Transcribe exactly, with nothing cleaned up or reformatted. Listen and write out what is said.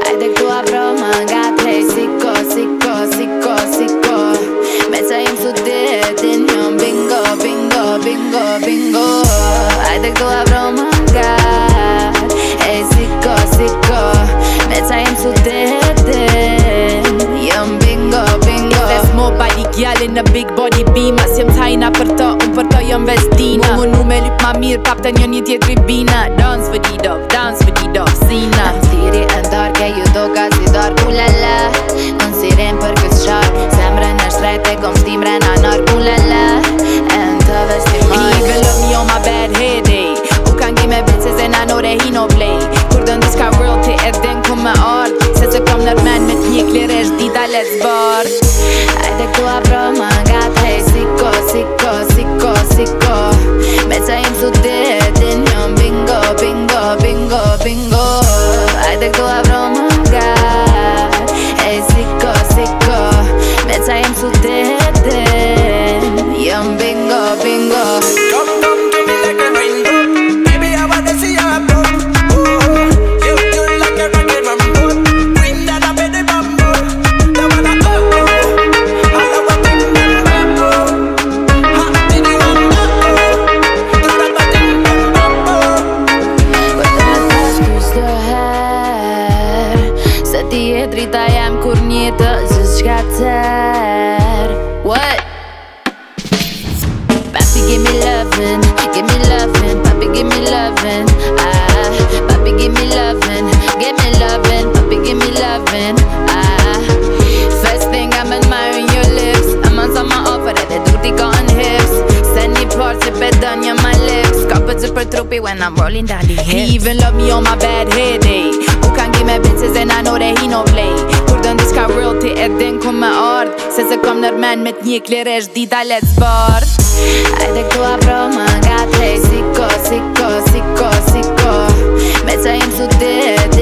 Hajde këtu afro më nga prej siko, siko, siko, siko Me ca im su ditin jom bingo, bingo, bingo, bingo Hajde këtu afro më nga Ej siko, siko Me ca im su ditin jom bingo, bingo If there's more body gjall in a big body beam As jem tajna për to, unë për to jom vestina Mu munu me lyp ma mirë, pap të një një tjetri bina Dance for the dog, dance for the dog, sina Tiri e ndarke ju do ka si dark, ulala Unë sirin për këtë shark Zemrën është rejt e kom stimre na nark, ulala E në të vestimoj And even love me on my bad head, ey U kan gi me bitches and I know that he no play Kur dën diska world ti e din ku me ard Se se kom nërmen me t'njek liresh dita let's bar Hajde këtu afro më nga prej siko, siko, siko, siko Me ca im su ditin jom bingo, bingo, bingo, bingo Hajde këtu afro më nga Ej siko, siko Me ca im su ditin jom bingo, bingo Come, come to me like a rainbow. Baby, I wanna see your blow. Oh, you, you like a rocket mambo. Queen that I bet the bamboo. The one I go. All over the bamboo. Ha, did you want to go? Do that button bamboo. Për të shkush të her Se ti e drita jam kur një të zë shka ter What? Papi give me lovin', give me lovin', papi give me lovin', ah, papi give me lovin', give me lovin', papi give me lovin', ah. First thing I'm admiring your lips, I'm on some offer that they do the on hips. Send me parts if it done you my lips, cup it super troopy when I'm rolling down the hips. He even love me on my bad head, ey U kan gi me bitches and I know that he no play Kur dën diska real ti e din ku me ard Se se kom nërmen me t'njek liresh dita let's bar Hajde këtu afro më nga prej siko, siko, siko, siko Me ca im su dit